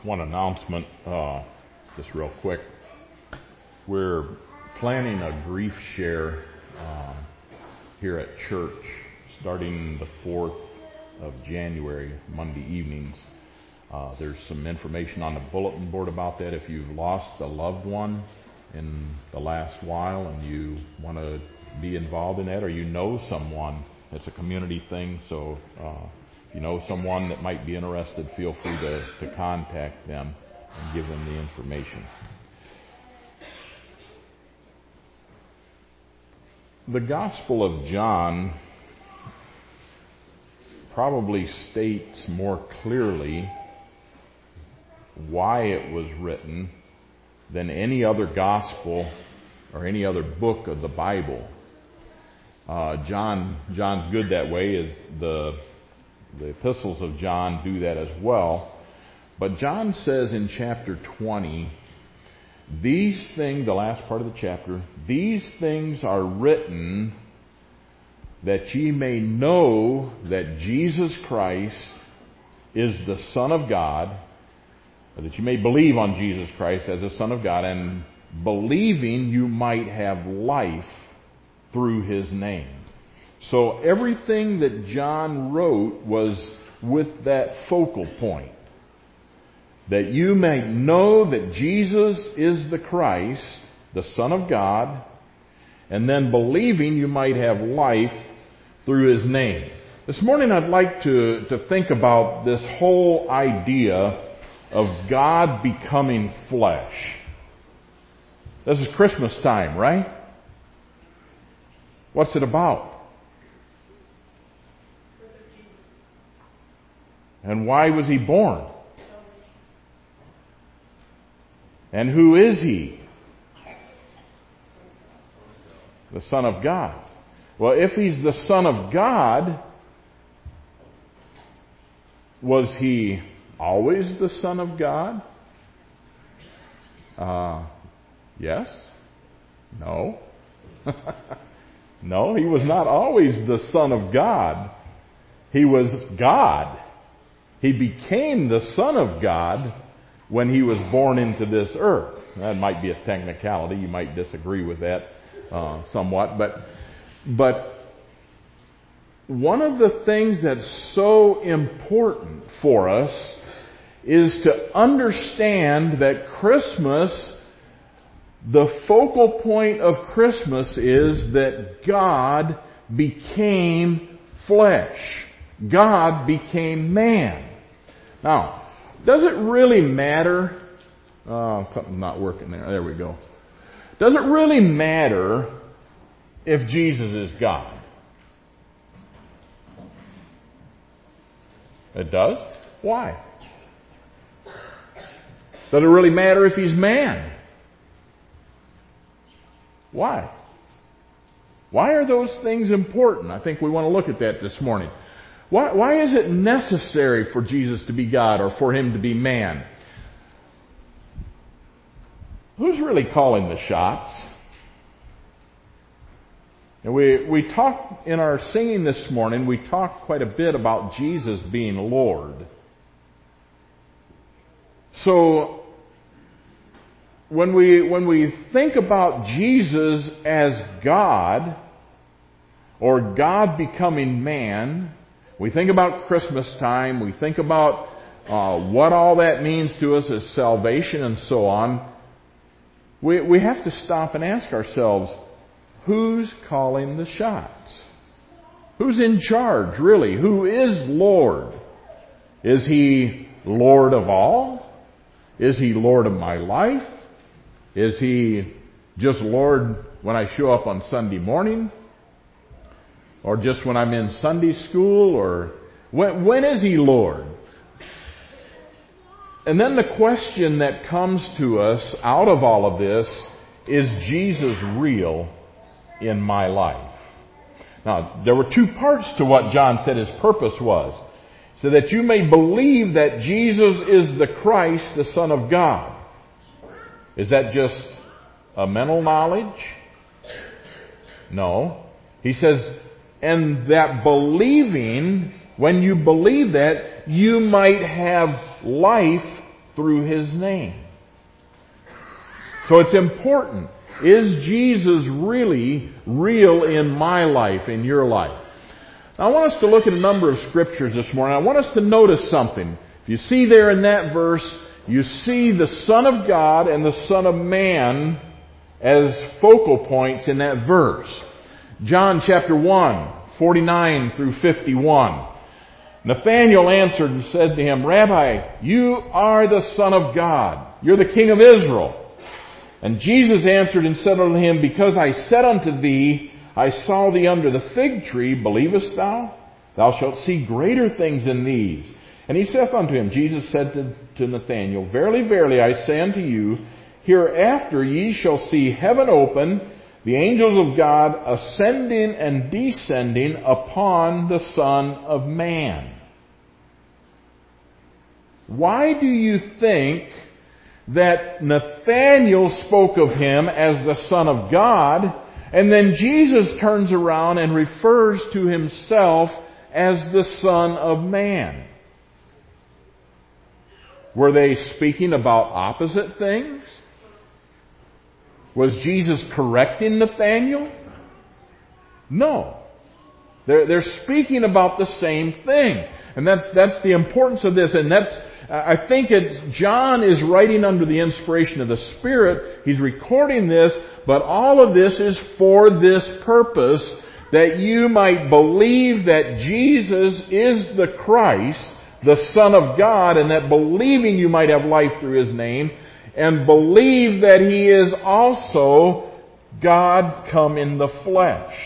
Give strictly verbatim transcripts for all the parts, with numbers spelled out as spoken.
one announcement, uh, just real quick. We're planning a grief share uh, here at church starting the fourth of January, Monday evenings. Uh, there's some information on the bulletin board about that. If you've lost a loved one in the last while and you want to be involved in that, or you know someone, it's a community thing, so uh, if you know someone that might be interested, feel free to, to contact them and give them the information. The Gospel of John probably states more clearly why it was written than any other gospel or any other book of the Bible. Uh, John, John's good that way. Is the the epistles of John do that as well. But John says in chapter twenty, these things, the last part of the chapter, these things are written that ye may know that Jesus Christ is the Son of God, or that you may believe on Jesus Christ as the Son of God, and believing you might have life through His name. So everything that John wrote was with that focal point. That you may know that Jesus is the Christ, the Son of God, and then believing you might have life through His name. This morning I'd like to, to think about this whole idea of God becoming flesh. This is Christmas time, right? What's it about? And why was He born? And who is He? The Son of God. Well, if He's the Son of God, was He always the Son of God? Uh, yes? No? No, He was not always the Son of God. He was God. He became the Son of God when He was born into this earth. That might be a technicality. You might disagree with that uh, somewhat. But, but one of the things that's so important for us is to understand that Christmas, the focal point of Christmas is that God became flesh. God became man. Now, does it really matter? Oh, something's not working there. There we go. Does it really matter if Jesus is God? It does? Why? Does it really matter if He's man? Why? Why are those things important? I think we want to look at that this morning. Why, why is it necessary for Jesus to be God or for Him to be man? Who's really calling the shots? And we, we talked in our singing this morning, we talked quite a bit about Jesus being Lord. So, when we, when we think about Jesus as God, or God becoming man, we think about Christmas time, we think about uh, what all that means to us as salvation and so on. We, we have to stop and ask ourselves, who's calling the shots? Who's in charge, really? Who is Lord? Is He Lord of all? Is He Lord of my life? Is He just Lord when I show up on Sunday morning? Or just when I'm in Sunday school? Or when, when is He Lord? And then the question that comes to us out of all of this, is Jesus real in my life? Now, there were two parts to what John said His purpose was. So that you may believe that Jesus is the Christ, the Son of God. Is that just a mental knowledge? No. He says, and that believing, when you believe that, you might have life through His name. So it's important. Is Jesus really real in my life, in your life? Now I want us to look at a number of scriptures this morning. I want us to notice something. If you see there in that verse, you see the Son of God and the Son of Man as focal points in that verse. John chapter one, forty-nine through fifty-one. Nathanael answered and said to him, Rabbi, you are the Son of God. You're the King of Israel. And Jesus answered and said unto him, Because I said unto thee, I saw thee under the fig tree, believest thou? Thou shalt see greater things than these. And he saith unto him, Jesus said to, to Nathanael, Verily, verily, I say unto you, hereafter ye shall see heaven open, the angels of God ascending and descending upon the Son of Man. Why do you think that Nathanael spoke of him as the Son of God, and then Jesus turns around and refers to himself as the Son of Man? Were they speaking about opposite things? Was Jesus correcting Nathanael? No. They're, they're speaking about the same thing. And that's, that's the importance of this. And that's, I think it's, John is writing under the inspiration of the Spirit. He's recording this, but all of this is for this purpose, that you might believe that Jesus is the Christ, the Son of God, and that believing you might have life through His name, and believe that He is also God come in the flesh.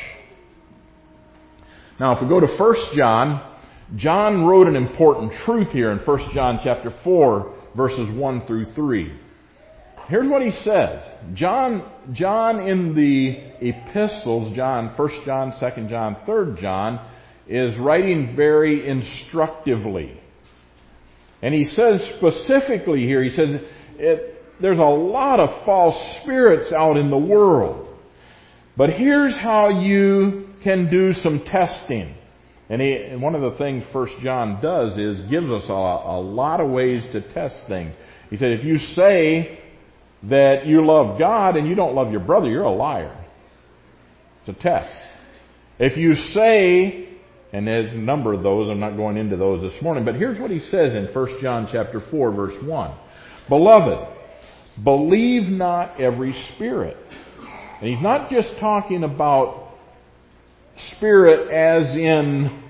Now, if we go to First John, John wrote an important truth here in First John chapter four, verses one through three. Here's what he says. John, John in the epistles, John, First John, Second John, Third John, is writing very instructively. And he says specifically here, he says, it, there's a lot of false spirits out in the world. But here's how you can do some testing. And, he, and one of the things First John does is gives us a, a lot of ways to test things. He said, if you say that you love God and you don't love your brother, you're a liar. It's a test. If you say, and there's a number of those, I'm not going into those this morning, but here's what he says in First John chapter four, verse one. Beloved, believe not every spirit. And he's not just talking about spirit as in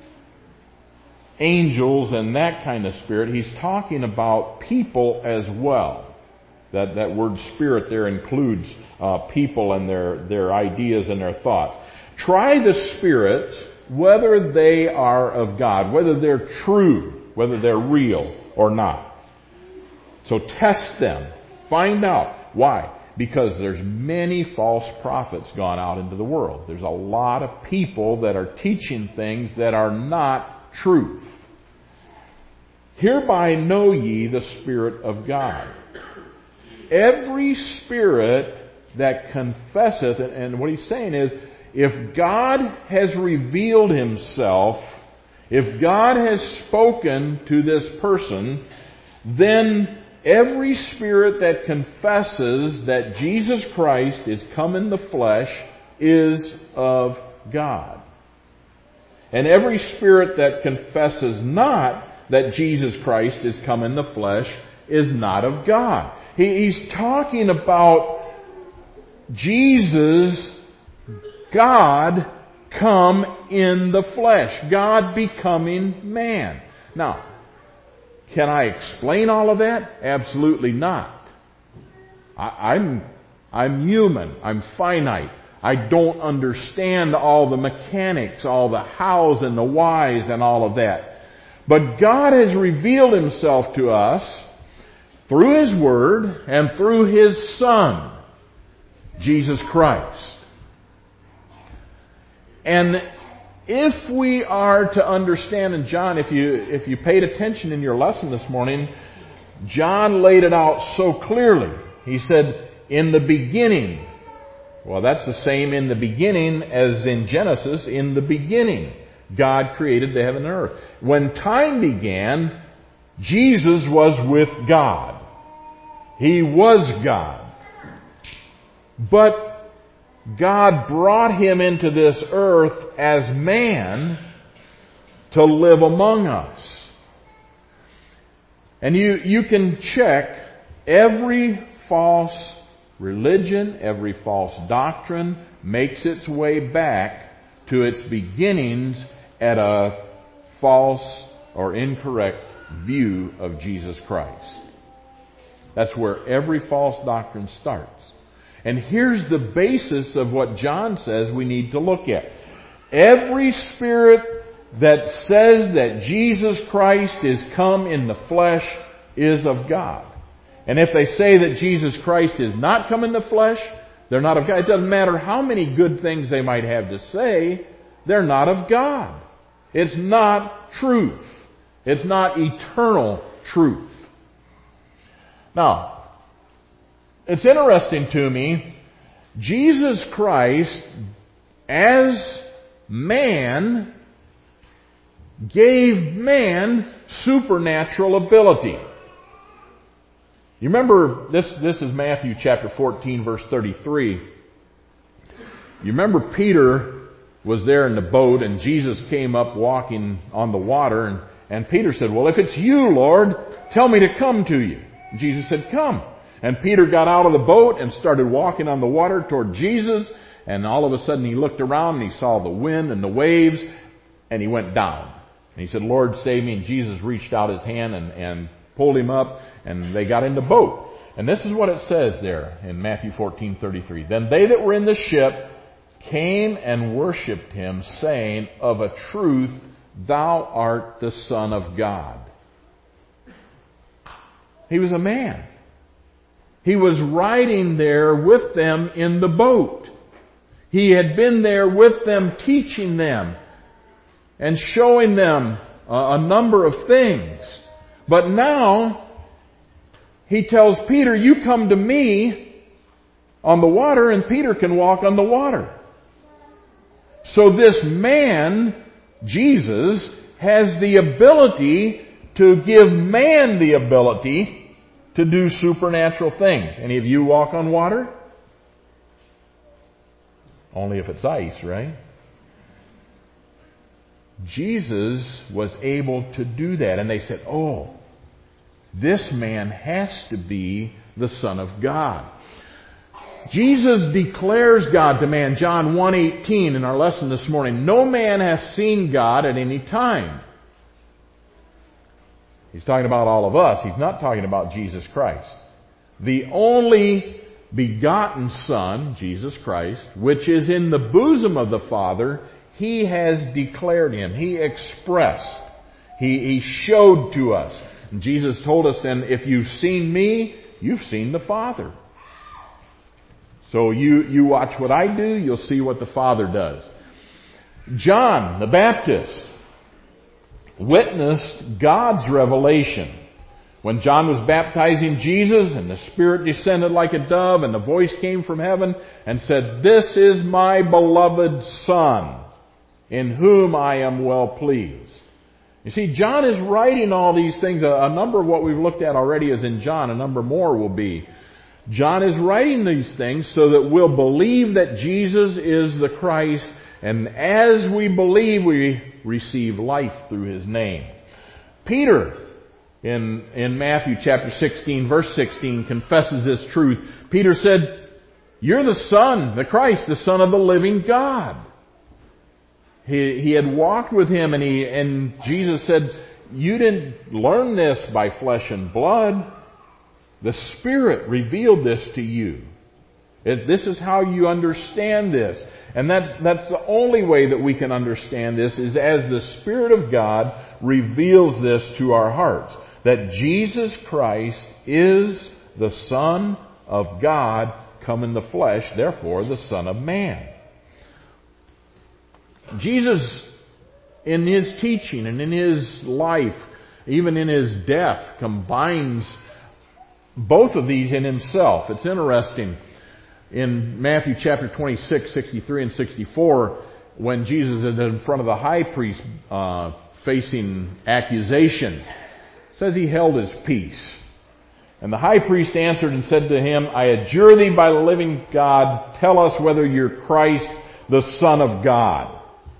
angels and that kind of spirit. He's talking about people as well. That that word spirit there includes uh, people and their, their ideas and their thoughts. Try the spirits, whether they are of God, whether they're true, whether they're real or not. So test them. Find out. Why? Because there's many false prophets gone out into the world. There's a lot of people that are teaching things that are not truth. Hereby know ye the Spirit of God. Every spirit that confesseth, and what he's saying is, if God has revealed Himself, if God has spoken to this person, then every spirit that confesses that Jesus Christ is come in the flesh is of God. And every spirit that confesses not that Jesus Christ is come in the flesh is not of God. He, he's talking about Jesus, God, come in the flesh. God becoming man. Now, can I explain all of that? Absolutely not. I, I'm, I'm human. I'm finite. I don't understand all the mechanics, all the hows and the whys and all of that. But God has revealed Himself to us through His Word and through His Son, Jesus Christ. And if we are to understand, and John, if you if you paid attention in your lesson this morning, John laid it out so clearly. He said, in the beginning. Well, that's the same in the beginning as in Genesis. In the beginning, God created the heaven and earth. When time began, Jesus was with God. He was God. But God brought Him into this earth as man to live among us. And you, you can check every false religion, every false doctrine makes its way back to its beginnings at a false or incorrect view of Jesus Christ. That's where every false doctrine starts. And here's the basis of what John says we need to look at. Every spirit that says that Jesus Christ is come in the flesh is of God. And if they say that Jesus Christ is not come in the flesh, they're not of God. It doesn't matter how many good things they might have to say, they're not of God. It's not truth. It's not eternal truth. Now, it's interesting to me, Jesus Christ, as man, gave man supernatural ability. You remember, this, this is Matthew chapter fourteen, verse thirty-three. You remember Peter was there in the boat and Jesus came up walking on the water and, and Peter said, well, if it's you, Lord, tell me to come to you. And Jesus said, come. And Peter got out of the boat and started walking on the water toward Jesus. And all of a sudden he looked around and he saw the wind and the waves and he went down. And he said, Lord, save me. And Jesus reached out His hand and, and pulled him up and they got in the boat. And this is what it says there in Matthew fourteen thirty-three. Then they that were in the ship came and worshipped Him, saying, of a truth, Thou art the Son of God. He was a man. He was riding there with them in the boat. He had been there with them, teaching them and showing them a number of things. But now, He tells Peter, you come to me on the water, and Peter can walk on the water. So this man, Jesus, has the ability to give man the ability to do supernatural things. Any of you walk on water? Only if it's ice, right? Jesus was able to do that. And they said, oh, this man has to be the Son of God. Jesus declares God to man. John one eighteen in our lesson this morning. No man has seen God at any time. He's talking about all of us. He's not talking about Jesus Christ. The only begotten Son, Jesus Christ, which is in the bosom of the Father, He has declared Him. He expressed. He, he showed to us. And Jesus told us then, if you've seen me, you've seen the Father. So you, you watch what I do, you'll see what the Father does. John the Baptist witnessed God's revelation. When John was baptizing Jesus and the Spirit descended like a dove and the voice came from heaven and said, this is my beloved Son, in whom I am well pleased. You see, John is writing all these things. A, a number of what we've looked at already is in John. A number more will be. John is writing these things so that we'll believe that Jesus is the Christ, and as we believe, we receive life through His name. Peter, in, in Matthew chapter sixteen, verse sixteen, confesses this truth. Peter said, you're the Son, the Christ, the Son of the living God. He, he had walked with Him, and, he, and Jesus said, you didn't learn this by flesh and blood. The Spirit revealed this to you. It, this is how you understand this. And that's, that's the only way that we can understand this, is as the Spirit of God reveals this to our hearts. That Jesus Christ is the Son of God come in the flesh, therefore the Son of Man. Jesus, in His teaching and in His life, even in His death, combines both of these in Himself. It's interesting. In Matthew chapter twenty-six, sixty-three and sixty-four, when Jesus is in front of the high priest uh, facing accusation, It says he held his peace. And the high priest answered and said to him, I adjure thee by the living God, tell us whether you're Christ, the Son of God.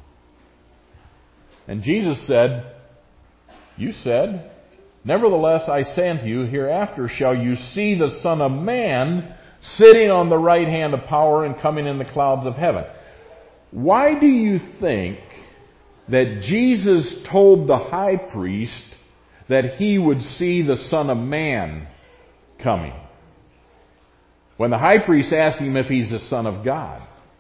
And Jesus said, you said, nevertheless I say unto you, hereafter shall you see the Son of Man sitting on the right hand of power and coming in the clouds of heaven. Why do you think that Jesus told the high priest that he would see the Son of Man coming, when the high priest asked him if he's the Son of God?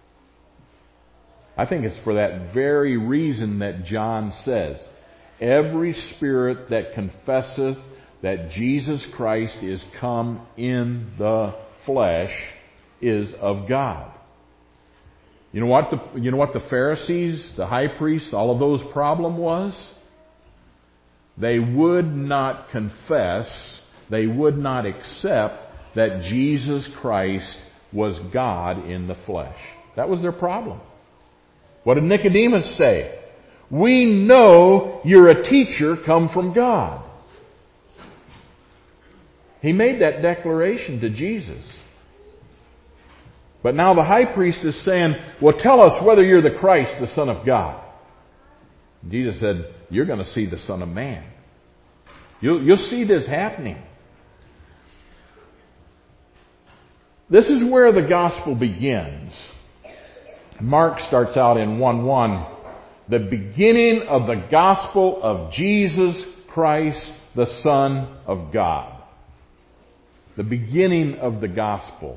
I think it's for that very reason that John says, every spirit that confesseth that Jesus Christ is come in the flesh is of God. You know what the, you know what the Pharisees, the high priest, all of those problem was? They would not confess, they would not accept that Jesus Christ was God in the flesh. That was their problem. What did Nicodemus say? We know you're a teacher come from God. He made that declaration to Jesus. But now the high priest is saying, well, tell us whether you're the Christ, the Son of God. Jesus said, you're going to see the Son of Man. You'll, you'll see this happening. This is where the gospel begins. Mark starts out in one one. The beginning of the gospel of Jesus Christ, the Son of God. The beginning of the gospel.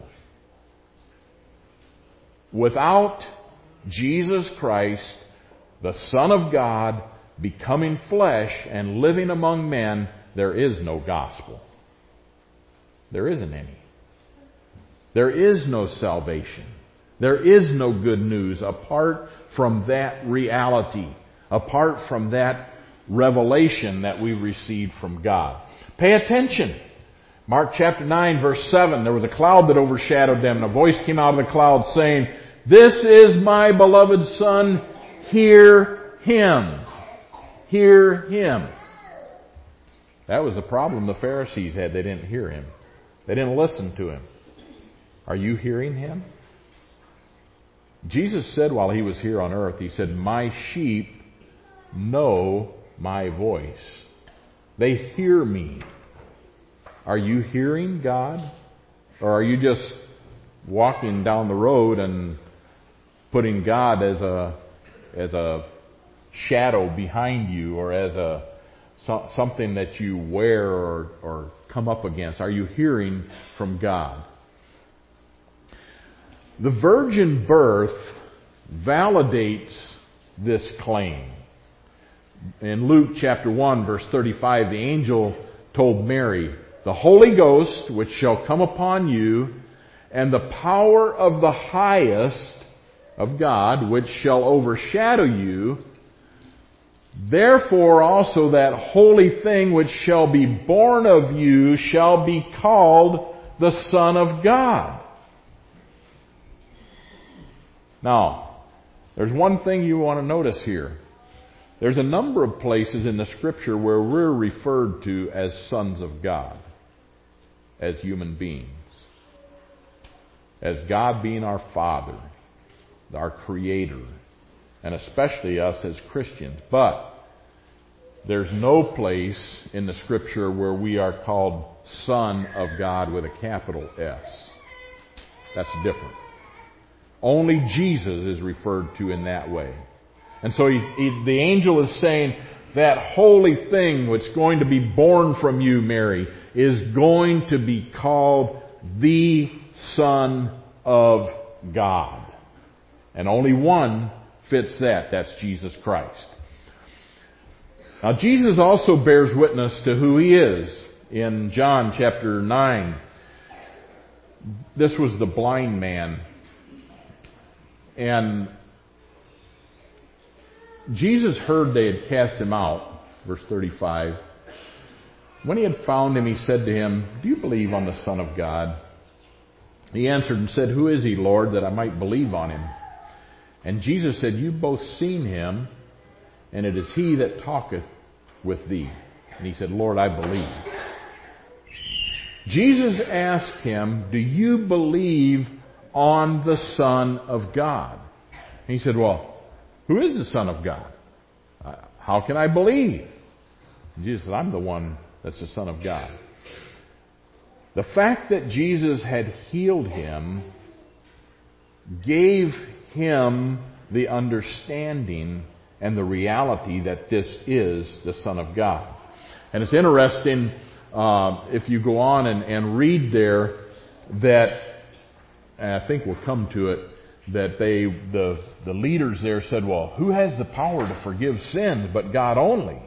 Without Jesus Christ, the Son of God, becoming flesh and living among men, there is no gospel. There isn't any. There is no salvation. There is no good news apart from that reality, apart from that revelation that we received from God. Pay attention. Mark chapter nine verse seven, there was a cloud that overshadowed them, and a voice came out of the cloud saying, this is my beloved Son, hear Him. Hear Him. That was the problem the Pharisees had. They didn't hear Him. They didn't listen to Him. Are you hearing Him? Jesus said while He was here on earth, He said, my sheep know my voice. They hear me. Are you hearing God? Or are you just walking down the road and putting God as a as a shadow behind you, or as a so, something that you wear or, or come up against? Are you hearing from God? The virgin birth validates this claim. In Luke chapter one verse thirty-five, the angel told Mary, the Holy Ghost which shall come upon you, and the power of the highest of God which shall overshadow you, therefore also that holy thing which shall be born of you shall be called the Son of God. Now, there's one thing you want to notice here. There's a number of places in the Scripture where we're referred to as sons of God, as human beings. As God being our Father, our Creator, and especially us as Christians. But there's no place in the Scripture where we are called Son of God with a capital S. That's different. Only Jesus is referred to in that way. And so he, he, the angel is saying, that holy thing which is going to be born from you, Mary, is going to be called the Son of God. And only one fits that. That's Jesus Christ. Now, Jesus also bears witness to who He is. In John chapter nine, this was the blind man. And Jesus heard they had cast him out, verse thirty-five. When He had found him, He said to him, do you believe on the Son of God? He answered and said, who is He, Lord, that I might believe on Him? And Jesus said, you've both seen Him, and it is He that talketh with thee. And he said, Lord, I believe. Jesus asked him, do you believe on the Son of God? And he said, well, who is the Son of God? Uh, how can I believe? And Jesus said, I'm the one that's the Son of God. The fact that Jesus had healed him gave him the understanding and the reality that this is the Son of God. And it's interesting, uh, if you go on and, and read there, that, and I think we'll come to it, that they, the, the leaders there said, well, who has the power to forgive sins but God only?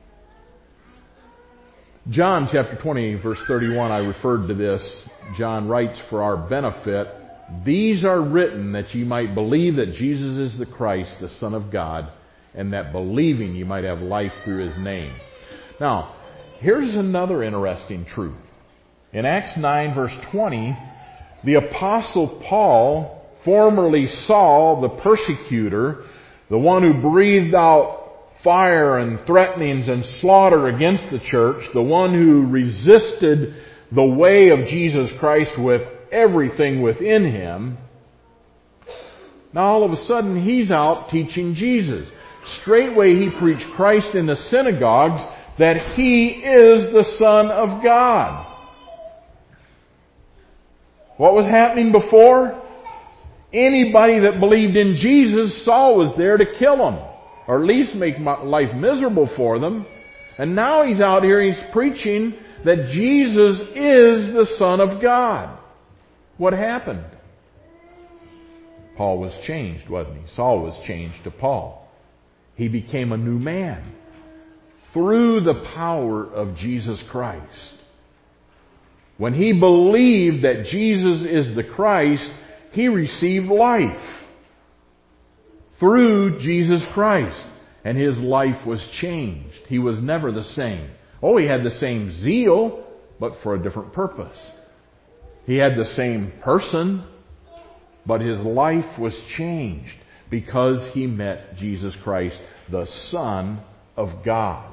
John chapter twenty, verse thirty-one, I referred to this. John writes, for our benefit, these are written that ye might believe that Jesus is the Christ, the Son of God, and that believing you might have life through His name. Now, here's another interesting truth. In Acts nine, verse twenty, the Apostle Paul, formerly Saul, the persecutor, the one who breathed out fire and threatenings and slaughter against the church, the one who resisted the way of Jesus Christ with everything within him, now all of a sudden he's out teaching Jesus. Straightway he preached Christ in the synagogues, that He is the Son of God. What was happening before? Anybody that believed in Jesus, Saul was there to kill them, or at least make life miserable for them. And now he's out here, he's preaching that Jesus is the Son of God. What happened? Paul was changed, wasn't he? Saul was changed to Paul. He became a new man through the power of Jesus Christ. When he believed that Jesus is the Christ, he received life through Jesus Christ. And his life was changed. He was never the same. Oh, he had the same zeal, but for a different purpose. He had the same person, but his life was changed because he met Jesus Christ, the Son of God.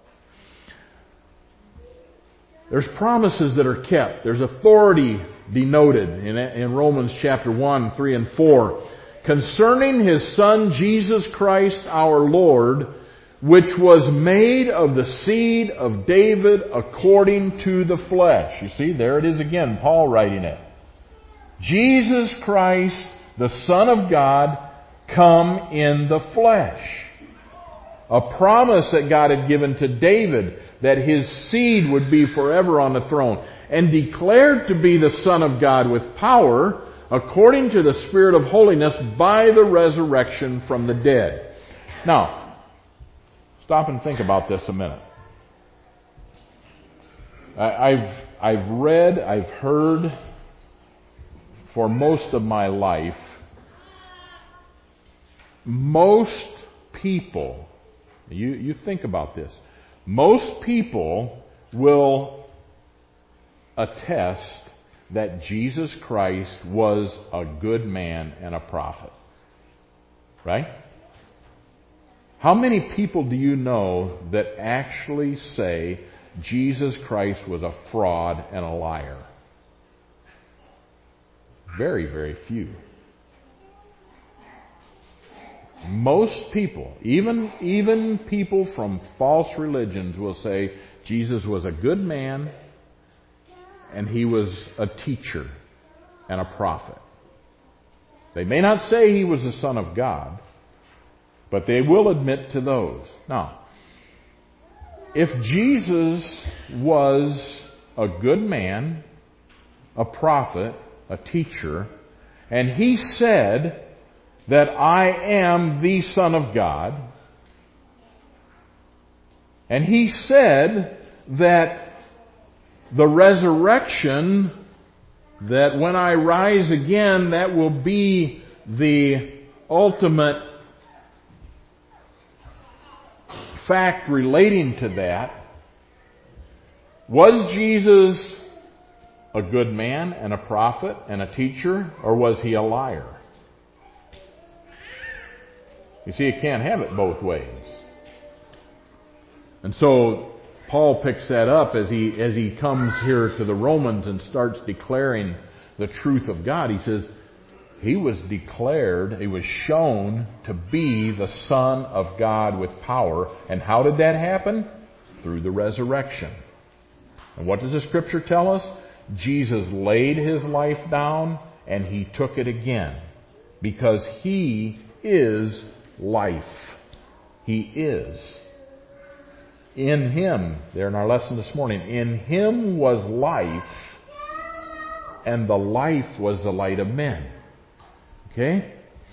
There's promises that are kept. There's authority denoted in, in Romans chapter one, three, and four. Concerning His Son, Jesus Christ our Lord, which was made of the seed of David according to the flesh. You see, there it is again, Paul writing it. Jesus Christ, the Son of God, come in the flesh. A promise that God had given to David that his seed would be forever on the throne, and declared to be the Son of God with power, according to the Spirit of holiness, by the resurrection from the dead. Now, stop and think about this a minute. I've, I've read, I've heard for most of my life, most people, you, you think about this, most people will attest that Jesus Christ was a good man and a prophet. Right? How many people do you know that actually say Jesus Christ was a fraud and a liar? Very, very few. Most people, even, even people from false religions, will say Jesus was a good man and He was a teacher and a prophet. They may not say He was the Son of God, but they will admit to those. Now, if Jesus was a good man, a prophet, a teacher, and He said that I am the Son of God, and He said that the resurrection, that when I rise again, that will be the ultimate fact relating to that. Was Jesus a good man and a prophet and a teacher, or was He a liar? You see, you can't have it both ways. And so Paul picks that up as he, as he comes here to the Romans and starts declaring the truth of God. He says, He was declared, He was shown to be the Son of God with power. And how did that happen? Through the resurrection. And what does the Scripture tell us? Jesus laid His life down and He took it again. Because He is life. He is. In Him, there in our lesson this morning, in Him was life, and the life was the light of men. Okay?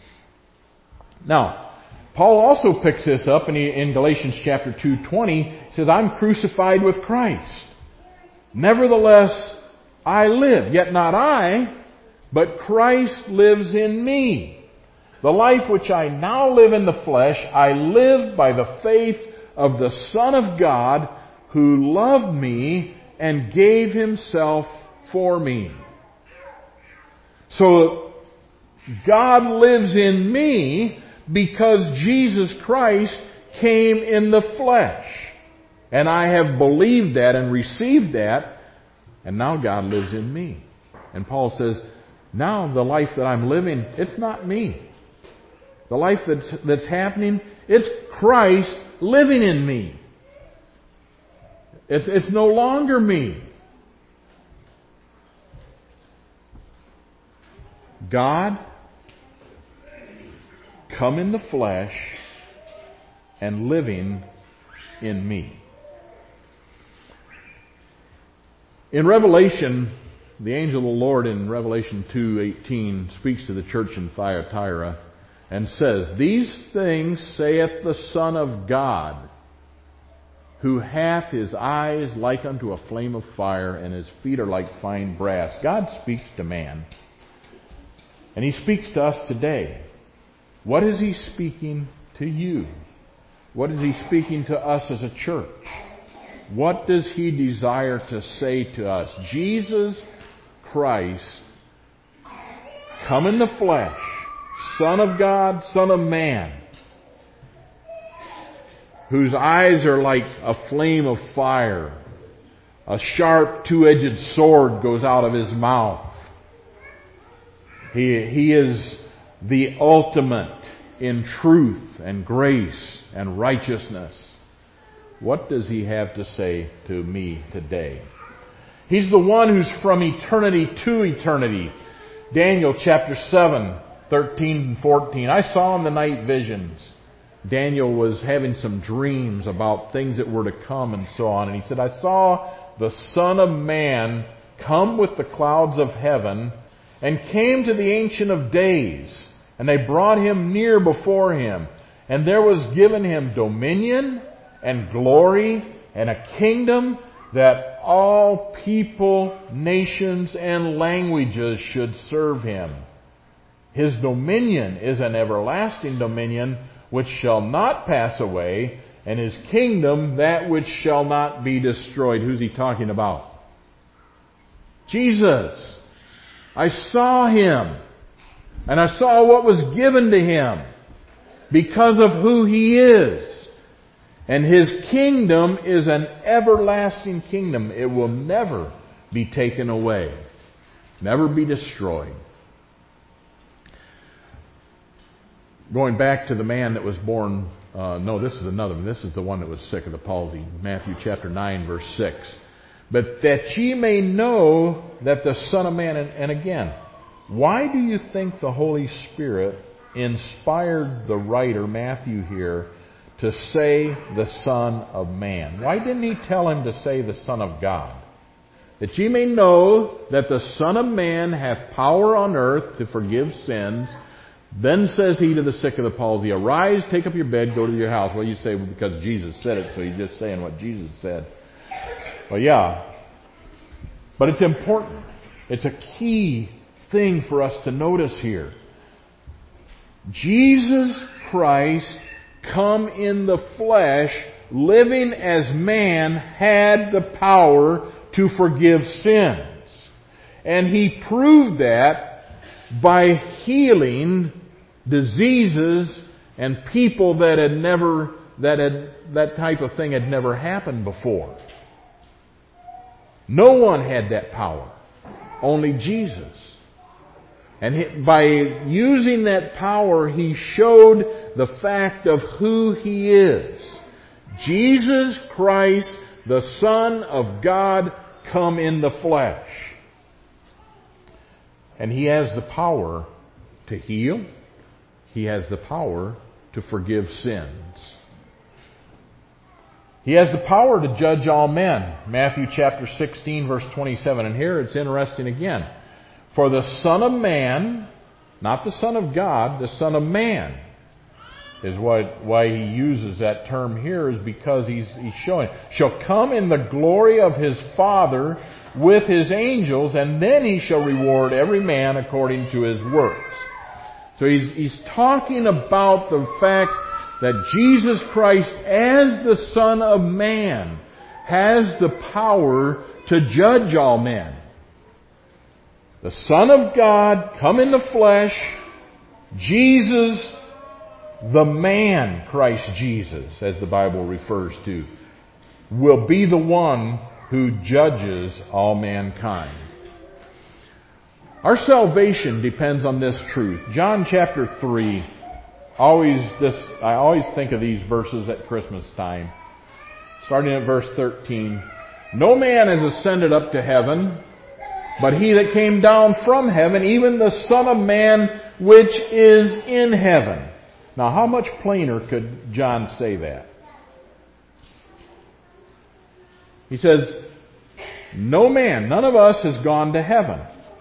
Now, Paul also picks this up in, in Galatians chapter two twenty. He says, I'm crucified with Christ. Nevertheless, I live. Yet not I, but Christ lives in me. The life which I now live in the flesh, I live by the faith of the Son of God, who loved me and gave Himself for me. So, God lives in me because Jesus Christ came in the flesh. And I have believed that and received that, and now God lives in me. And Paul says, now the life that I'm living, it's not me. The life that's, that's happening, it's Christ living in me. It's, it's no longer me. God come in the flesh and living in me. In Revelation, the angel of the Lord in Revelation two eighteen speaks to the church in Thyatira and says, These things saith the Son of God, who hath His eyes like unto a flame of fire, and His feet are like fine brass. God speaks to man. And He speaks to us today. What is He speaking to you? What is He speaking to us as a church? What does He desire to say to us? Jesus Christ, come in the flesh, Son of God, Son of man, whose eyes are like a flame of fire. A sharp two-edged sword goes out of His mouth. He, he is the ultimate in truth and grace and righteousness. What does He have to say to me today? He's the one who's from eternity to eternity. Daniel chapter seven, thirteen and fourteen. I saw in the night visions. Daniel was having some dreams about things that were to come and so on. And he said, I saw the Son of Man come with the clouds of heaven and came to the Ancient of Days. And they brought Him near before Him. And there was given Him dominion and glory and a kingdom that all people, nations, and languages should serve Him. His dominion is an everlasting dominion which shall not pass away, and His kingdom that which shall not be destroyed. Who's He talking about? Jesus. I saw Him, and I saw what was given to Him because of who He is. And His kingdom is an everlasting kingdom. It will never be taken away, never be destroyed. Going back to the man that was born, uh, no, this is another one. This is the one that was sick of the palsy. Matthew chapter nine, verse six. But that ye may know that the Son of Man, and, and again, why do you think the Holy Spirit inspired the writer, Matthew here, to say the Son of Man? Why didn't He tell him to say the Son of God? That ye may know that the Son of Man hath power on earth to forgive sins. Then says He to the sick of the palsy, Arise, take up your bed, go to your house. Well, you say, well, because Jesus said it, so He's just saying what Jesus said. Well, yeah. But it's important. It's a key thing for us to notice here. Jesus Christ, come in the flesh, living as man, had the power to forgive sins. And He proved that by healing diseases and people that had never that had, that type of thing had never happened before. No one had that power. Only Jesus. And he, by using that power, He showed the fact of who He is. Jesus Christ, the Son of God, come in the flesh. And He has the power to heal. He has the power to forgive sins. He has the power to judge all men. Matthew chapter sixteen, verse twenty-seven. And here it's interesting again. For the Son of Man, not the Son of God, the Son of Man, is what, why He uses that term here, is because He's, he's showing, shall come in the glory of His Father with His angels, and then He shall reward every man according to his works. So he's, he's talking about the fact that Jesus Christ, as the Son of Man, has the power to judge all men. The Son of God, come in the flesh, Jesus, the man, Christ Jesus, as the Bible refers to, will be the one who judges all mankind. Our salvation depends on this truth. John chapter three, always this, I always think of these verses at Christmas time. Starting at verse thirteen. No man has ascended up to heaven, but He that came down from heaven, even the Son of Man which is in heaven. Now, how much plainer could John say that? He says, no man, none of us has gone to heaven,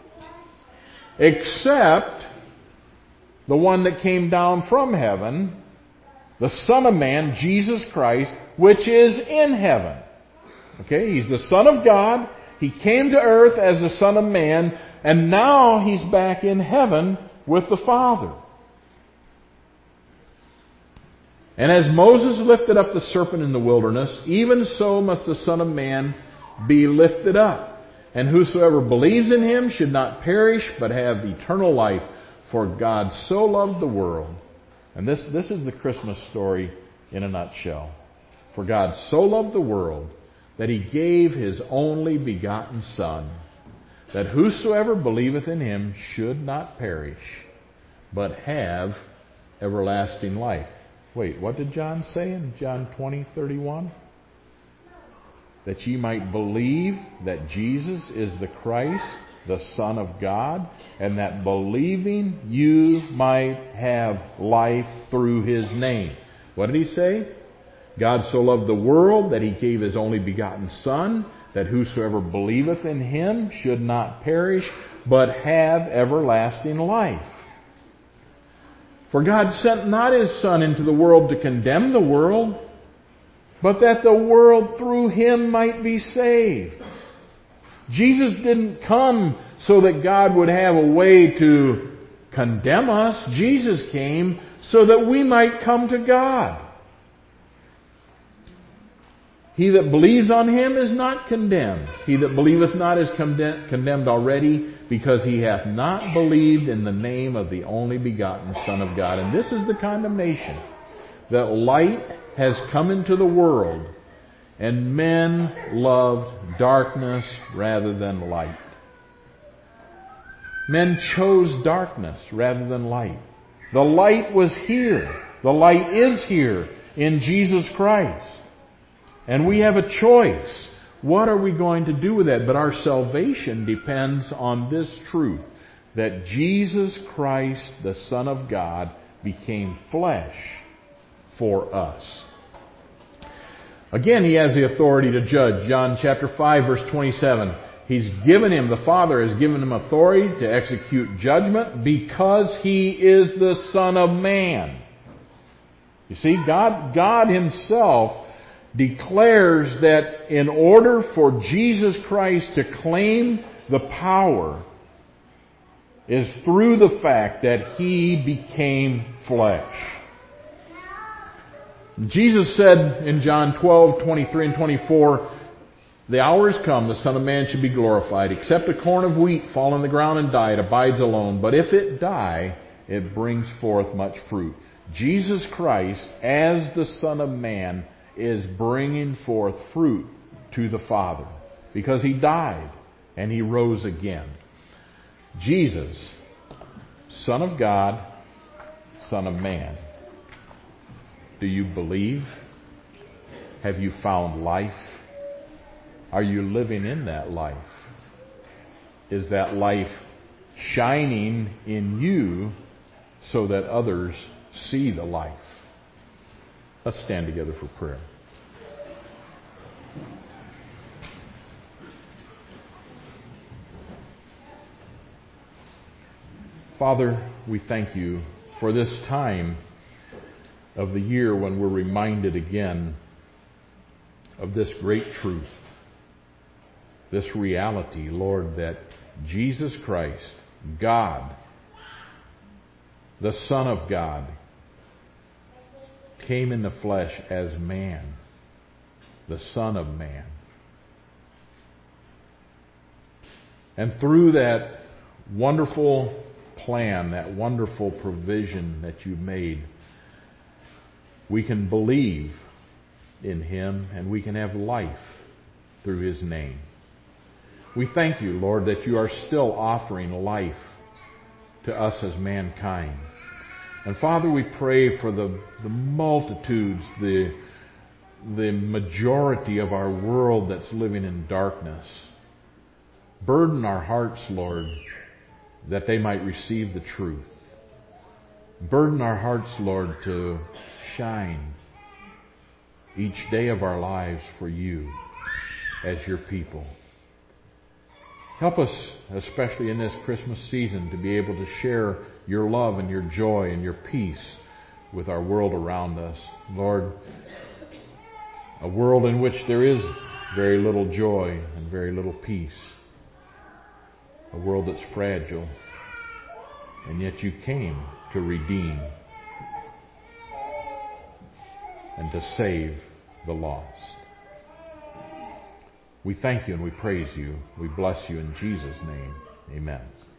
except the one that came down from heaven, the Son of Man, Jesus Christ, which is in heaven. Okay, He's the Son of God. He came to earth as the Son of Man, and now He's back in heaven with the Father. And as Moses lifted up the serpent in the wilderness, even so must the Son of Man be lifted up. And whosoever believes in Him should not perish, but have eternal life. For God so loved the world. And this, this is the Christmas story in a nutshell. For God so loved the world that He gave His only begotten Son, that whosoever believeth in Him should not perish, but have everlasting life. Wait, what did John say in John twenty thirty-one? That ye might believe that Jesus is the Christ, the Son of God, and that believing you might have life through His name. What did He say? God so loved the world that He gave His only begotten Son, that whosoever believeth in Him should not perish, but have everlasting life. For God sent not His Son into the world to condemn the world, but that the world through Him might be saved. Jesus didn't come so that God would have a way to condemn us. Jesus came so that we might come to God. He that believes on Him is not condemned. He that believeth not is condemned already, because he hath not believed in the name of the only begotten Son of God. And this is the condemnation, that light has come into the world, and men loved darkness rather than light. Men chose darkness rather than light. The light was here. The light is here in Jesus Christ. And we have a choice. What are we going to do with that? But our salvation depends on this truth, that Jesus Christ, the Son of God, became flesh for us. Again, He has the authority to judge. John chapter five, verse twenty-seven. He's given Him, the Father has given Him authority to execute judgment because He is the Son of Man. You see, God, God Himself declares that in order for Jesus Christ to claim the power is through the fact that He became flesh. Jesus said in John twelve, twenty-three and twenty-four, the hour is come, the Son of Man should be glorified. Except a corn of wheat fall on the ground and die, it abides alone. But if it die, it brings forth much fruit. Jesus Christ, as the Son of Man, is bringing forth fruit to the Father because He died and He rose again. Jesus, Son of God, Son of Man. Do you believe? Have you found life? Are you living in that life? Is that life shining in you so that others see the life? Let's stand together for prayer. Father, we thank you for this time of the year when we're reminded again of this great truth, this reality, Lord, that Jesus Christ, God, the Son of God, came in the flesh as man, the Son of Man. And through that wonderful plan, that wonderful provision that you made, we can believe in Him and we can have life through His name. We thank you, Lord, that you are still offering life to us as mankind. And Father, we pray for the, the multitudes, the, the majority of our world that's living in darkness. Burden our hearts, Lord, that they might receive the truth. Burden our hearts, Lord, to shine each day of our lives for you as your people. Help us, especially in this Christmas season, to be able to share your love and your joy and your peace with our world around us. Lord, a world in which there is very little joy and very little peace. A world that's fragile. And yet you came to redeem and to save the lost. We thank you and we praise you. We bless you in Jesus' name. Amen.